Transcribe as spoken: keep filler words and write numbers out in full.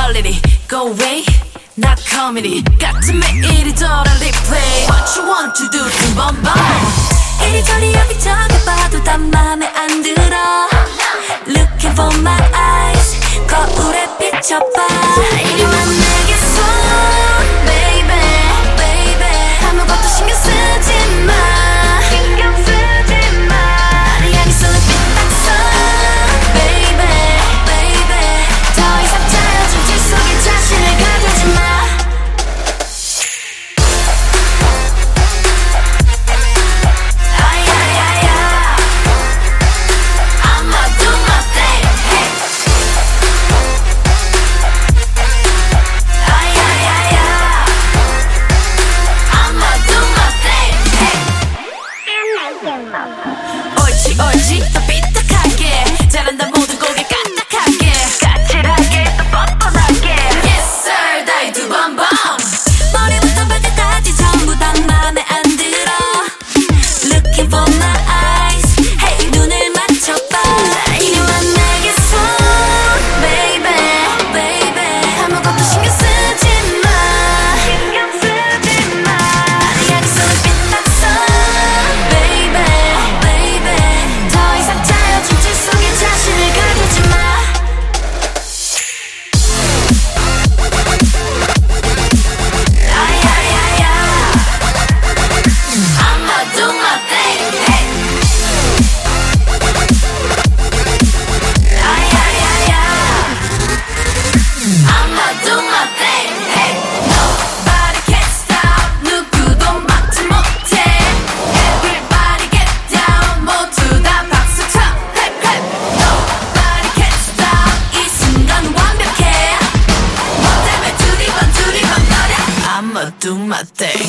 reality go away not comedy 같은 매일이 돌아 replay What you want to do tum범범 이리저리 여기저기 봐도 다 맘에 안 들어 Looking for my eyes 거울에 비춰봐 이리 와 내게 손 baby baby 아무것도 신경 쓰지 마 신경 쓰지 마 나를 향해 손을 삐딱선 baby baby 더 이상 짜여진 질 속에 자신을 가두지 마 옳지 옳지 더 삐딱하게 잘한다 모든 고개 까딱하게 까칠하게 또 뻔뻔하게 Yes sir 다이 두 번번 머리부터 발끝까지 전부 다 맘에 안 들어 Looking for my eyes Hey 눈을 맞춰봐 이리 와 내게 손 baby baby 아무것도 신경 쓰지 마 신경 쓰지 마 나를 향해 손을 삐딱선 I'ma do my thing